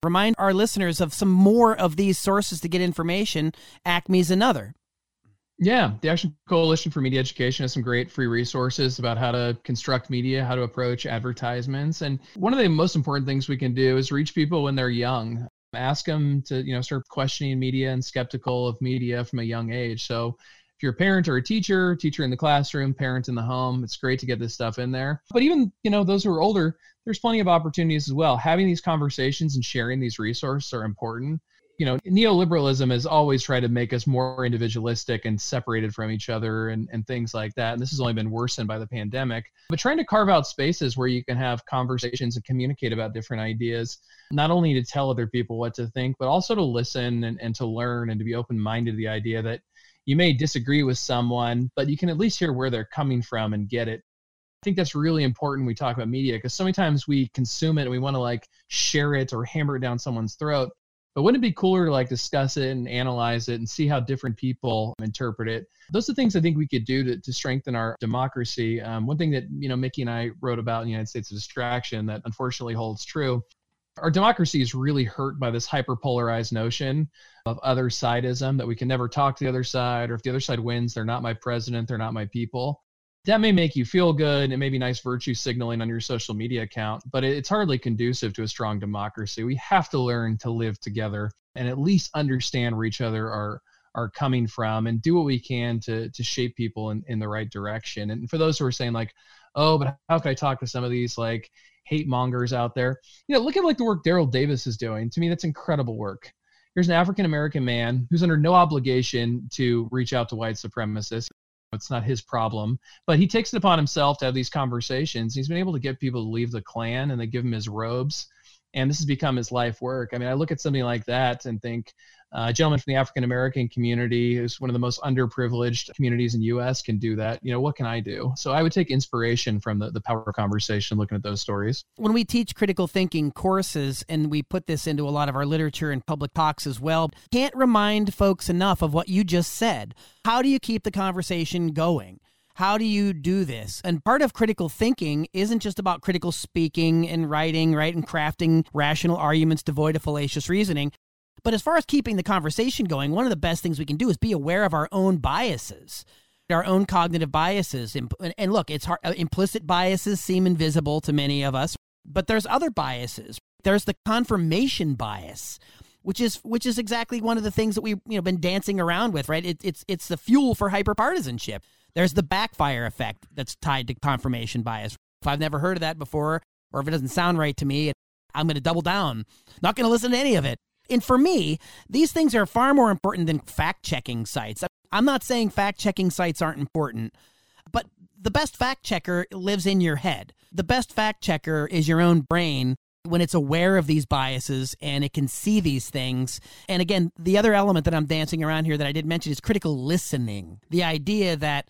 Remind our listeners of some more of these sources to get information. ACME's another. Yeah, the Action Coalition for Media Education has some great free resources about how to construct media, how to approach advertisements. And one of the most important things we can do is reach people when they're young. Ask them to, you know, start questioning media and skeptical of media from a young age. So if you're a parent or a teacher, teacher in the classroom, parent in the home, it's great to get this stuff in there. But even, you know, those who are older, there's plenty of opportunities as well. Having these conversations and sharing these resources are important. You know, neoliberalism has always tried to make us more individualistic and separated from each other and, and things like that. And this has only been worsened by the pandemic. But trying to carve out spaces where you can have conversations and communicate about different ideas, not only to tell other people what to think, but also to listen and, and to learn and to be open-minded to the idea that you may disagree with someone, but you can at least hear where they're coming from and get it. I think that's really important when we talk about media, because so many times we consume it and we want to like share it or hammer it down someone's throat. But wouldn't it be cooler to like discuss it and analyze it and see how different people interpret it? Those are things I think we could do to, to strengthen our democracy. Um, one thing that, you know, Mickey and I wrote about in the United States of Distraction that unfortunately holds true. Our democracy is really hurt by this hyperpolarized notion of other sidism, that we can never talk to the other side, or if the other side wins, they're not my president, they're not my people. That may make you feel good. It may be nice virtue signaling on your social media account, but it's hardly conducive to a strong democracy. We have to learn to live together and at least understand where each other are are coming from and do what we can to to shape people in, in the right direction. And for those who are saying like, oh, but how can I talk to some of these like hate mongers out there? You know, look at like the work Daryl Davis is doing. To me, that's incredible work. Here's an African-American man who's under no obligation to reach out to white supremacists. It's not his problem, but he takes it upon himself to have these conversations. He's been able to get people to leave the Klan, and they give him his robes. And this has become his life work. I mean, I look at something like that and think uh, a gentleman from the African-American community, who's one of the most underprivileged communities in the U S, can do that. You know, what can I do? So I would take inspiration from the, the power conversation looking at those stories. When we teach critical thinking courses, and we put this into a lot of our literature and public talks as well, can't remind folks enough of what you just said. How do you keep the conversation going? How do you do this? And part of critical thinking isn't just about critical speaking and writing, right, and crafting rational arguments devoid of fallacious reasoning. But as far as keeping the conversation going, one of the best things we can do is be aware of our own biases, our own cognitive biases. And look, it's hard, implicit biases seem invisible to many of us, but there's other biases. There's the confirmation bias, which is which is exactly one of the things that we've you know been dancing around with, right? It, it's it's the fuel for hyperpartisanship. There's the backfire effect that's tied to confirmation bias. If I've never heard of that before, or if it doesn't sound right to me, I'm going to double down. Not going to listen to any of it. And for me, these things are far more important than fact-checking sites. I'm not saying fact-checking sites aren't important, but the best fact-checker lives in your head. The best fact-checker is your own brain when it's aware of these biases and it can see these things. And again, the other element that I'm dancing around here that I did mention is critical listening. The idea that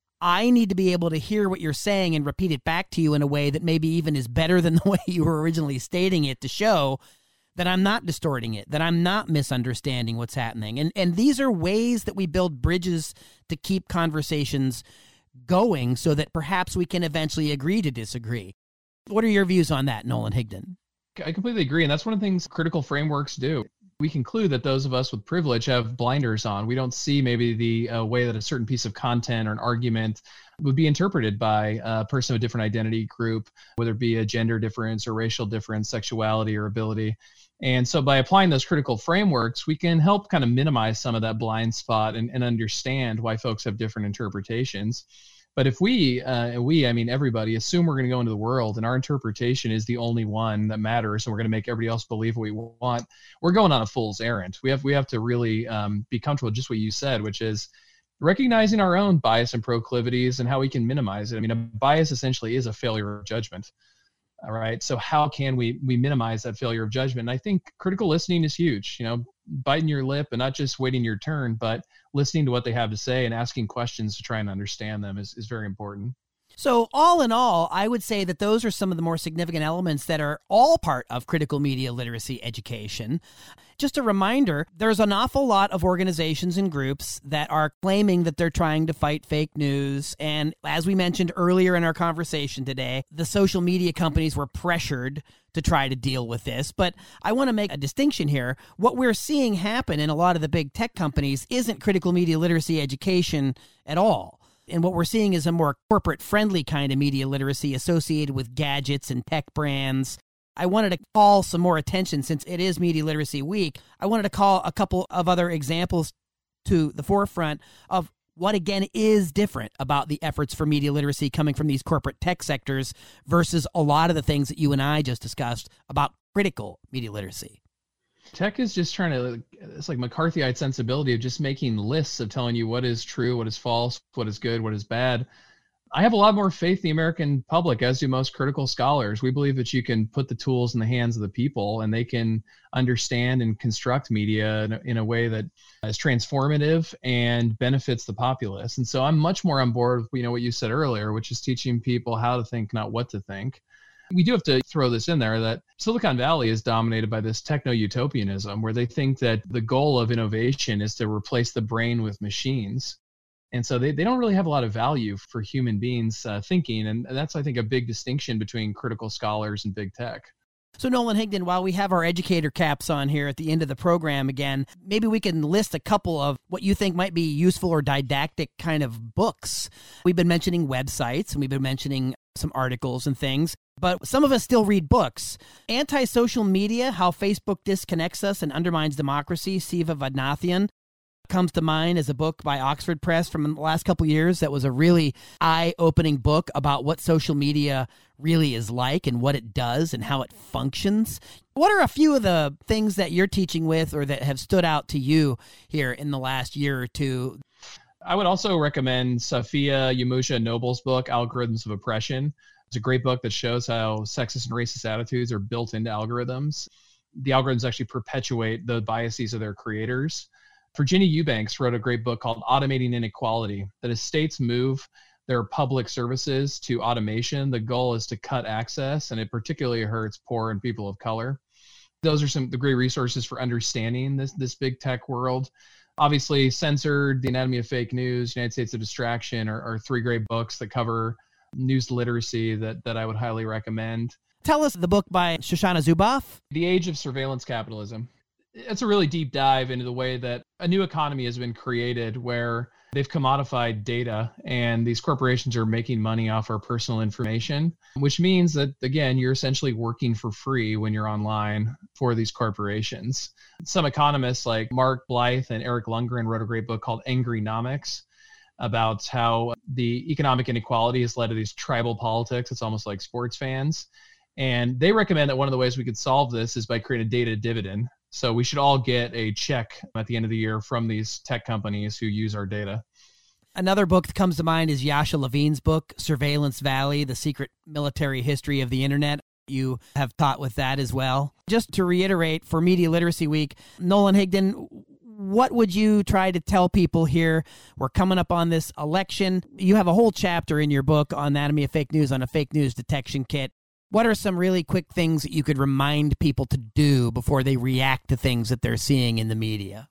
I need to be able to hear what you're saying and repeat it back to you in a way that maybe even is better than the way you were originally stating it, to show that I'm not distorting it, that I'm not misunderstanding what's happening. And and these are ways that we build bridges to keep conversations going so that perhaps we can eventually agree to disagree. What are your views on that, Nolan Higdon? I completely agree. And that's one of the things critical frameworks do. We conclude that those of us with privilege have blinders on. We don't see maybe the uh, way that a certain piece of content or an argument would be interpreted by a person of a different identity group, whether it be a gender difference or racial difference, sexuality or ability. And so by applying those critical frameworks, we can help kind of minimize some of that blind spot and, and understand why folks have different interpretations. But if we, uh, and we, I mean everybody, assume we're going to go into the world and our interpretation is the only one that matters, and we're going to make everybody else believe what we want, we're going on a fool's errand. We have we have to really um, be comfortable with just what you said, which is recognizing our own bias and proclivities and how we can minimize it. I mean, a bias essentially is a failure of judgment. All right. So how can we we minimize that failure of judgment? And I think critical listening is huge. You know, biting your lip and not just waiting your turn, but listening to what they have to say and asking questions to try and understand them is, is very important. So all in all, I would say that those are some of the more significant elements that are all part of critical media literacy education. Just a reminder, there's an awful lot of organizations and groups that are claiming that they're trying to fight fake news. And as we mentioned earlier in our conversation today, the social media companies were pressured to try to deal with this. But I want to make a distinction here. What we're seeing happen in a lot of the big tech companies isn't critical media literacy education at all. And what we're seeing is a more corporate-friendly kind of media literacy associated with gadgets and tech brands. I wanted to call some more attention, since it is Media Literacy Week, I wanted to call a couple of other examples to the forefront of what, again, is different about the efforts for media literacy coming from these corporate tech sectors versus a lot of the things that you and I just discussed about critical media literacy. Tech is just trying to, it's like McCarthyite sensibility of just making lists of telling you what is true, what is false, what is good, what is bad. I have a lot more faith in the American public, as do most critical scholars. We believe that you can put the tools in the hands of the people and they can understand and construct media in a, in a way that is transformative and benefits the populace. And so I'm much more on board with, you know, what you said earlier, which is teaching people how to think, not what to think. We do have to throw this in there that Silicon Valley is dominated by this techno-utopianism, where they think that the goal of innovation is to replace the brain with machines. And so they, they don't really have a lot of value for human beings uh, thinking. And that's, I think, a big distinction between critical scholars and big tech. So Nolan Higdon, while we have our educator caps on here at the end of the program again, maybe we can list a couple of what you think might be useful or didactic kind of books. We've been mentioning websites and we've been mentioning some articles and things, but some of us still read books. Anti-Social Media, How Facebook Disconnects Us and Undermines Democracy, Siva Vaidyanathan, comes to mind as a book by Oxford Press from the last couple of years that was a really eye-opening book about what social media really is like and what it does and how it functions. What are a few of the things that you're teaching with or that have stood out to you here in the last year or two? I would also recommend Safiya Yamusha Noble's book, Algorithms of Oppression. It's a great book that shows how sexist and racist attitudes are built into algorithms. The algorithms actually perpetuate the biases of their creators. Virginia Eubanks wrote a great book called Automating Inequality, that as states move their public services to automation, the goal is to cut access, and it particularly hurts poor and people of color. Those are some the great resources for understanding this, this big tech world. Obviously, Censored, The Anatomy of Fake News, United States of Distraction are, are three great books that cover news literacy that, that I would highly recommend. Tell us the book by Shoshana Zuboff. The Age of Surveillance Capitalism. It's a really deep dive into the way that a new economy has been created where they've commodified data and these corporations are making money off our personal information, which means that, again, you're essentially working for free when you're online for these corporations. Some economists like Mark Blythe and Eric Lundgren wrote a great book called Angrynomics about how the economic inequality has led to these tribal politics. It's almost like sports fans. And they recommend that one of the ways we could solve this is by creating a data dividend. So we should all get a check at the end of the year from these tech companies who use our data. Another book that comes to mind is Yasha Levine's book, Surveillance Valley, The Secret Military History of the Internet. You have taught with that as well. Just to reiterate, for Media Literacy Week, Nolan Higdon, what would you try to tell people here? We're coming up on this election. You have a whole chapter in your book on Anatomy of Fake News on a fake news detection kit. What are some really quick things that you could remind people to do before they react to things that they're seeing in the media?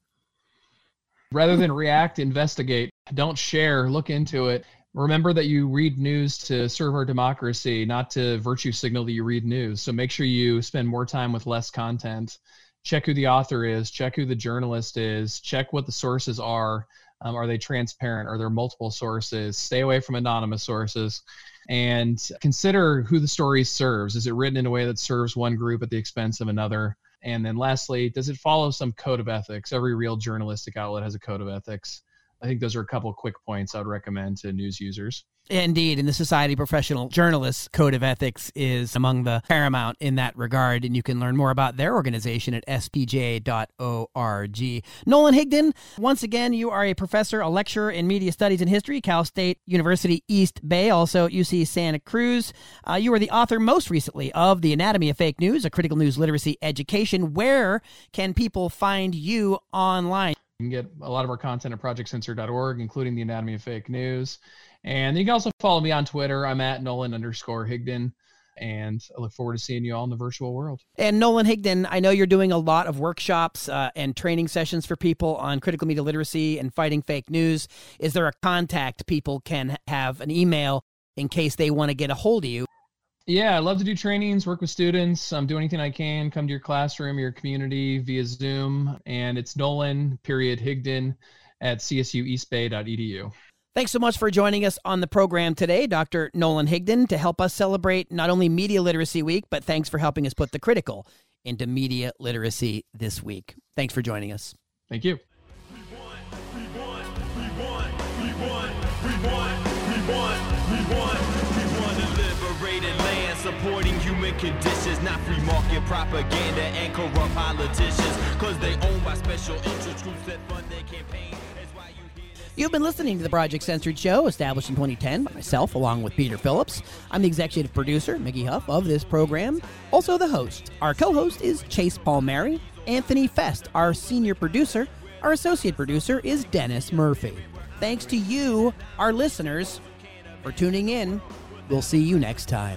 Rather than react, investigate. Don't share. Look into it. Remember that you read news to serve our democracy, not to virtue signal that you read news. So make sure you spend more time with less content. Check who the author is. Check who the journalist is. Check what the sources are. Um, are they transparent? Are there multiple sources? Stay away from anonymous sources. And consider who the story serves. Is it written in a way that serves one group at the expense of another? And then lastly, does it follow some code of ethics? Every real journalistic outlet has a code of ethics. I think those are a couple of quick points I would recommend to news users. Indeed, and the Society of Professional Journalists Code of Ethics is among the paramount in that regard, and you can learn more about their organization at s p j dot org. Nolan Higdon, once again, you are a professor, a lecturer in media studies and history, Cal State University East Bay, also at U C Santa Cruz. Uh, you are the author most recently of The Anatomy of Fake News, a critical news literacy education. Where can people find you online? You can get a lot of our content at project censored dot org, including The Anatomy of Fake News. And you can also follow me on Twitter. I'm at Nolan underscore Higdon. And I look forward to seeing you all in the virtual world. And Nolan Higdon, I know you're doing a lot of workshops uh, and training sessions for people on critical media literacy and fighting fake news. Is there a contact people can have, an email, in case they want to get a hold of you? Yeah, I love to do trainings, work with students, um, do anything I can, come to your classroom, your community via Zoom. And it's Nolan, period, Higdon at c s u east bay dot e d u. Thanks so much for joining us on the program today, Doctor Nolan Higdon, to help us celebrate not only Media Literacy Week, but thanks for helping us put the critical into media literacy this week. Thanks for joining us. Thank you. We want, we want, we want, we want, we want, we want, we want, we want a liberated land, supporting human conditions, not free market propaganda and corrupt politicians, because they own by special interest groups that fund their campaign. That's why you hear this. You've been listening to the Project Censored Show, established in twenty ten by myself, along with Peter Phillips. I'm the executive producer, Mickey Huff, of this program, also the host. Our co-host is Chase Palmieri. Anthony Fest, our senior producer. Our associate producer is Dennis Murphy. Thanks to you, our listeners, for tuning in. We'll see you next time.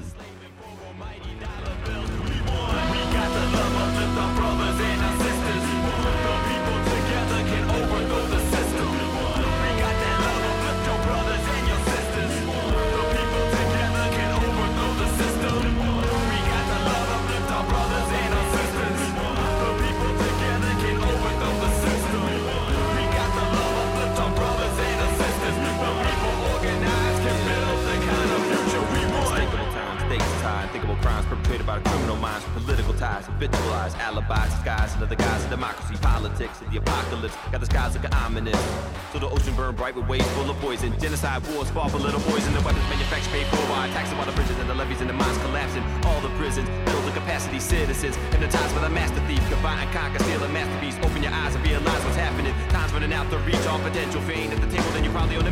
Perpetrated by the criminal minds with political ties, habitualized alibis, disguised under the guise of democracy, politics, and the apocalypse. Got the skies looking ominous. So the ocean burned bright with waves full of poison. Genocide wars fought for little boys, and the weapons manufactured paid for by taxing while the bridges and the levees and the mines collapsing. All the prisons build the capacity citizens, hypnotized by the master thief. Combine and conquer, steal a masterpiece. Open your eyes and realize what's happening. Time's running out to reach all potential. Fame at the table, then you probably will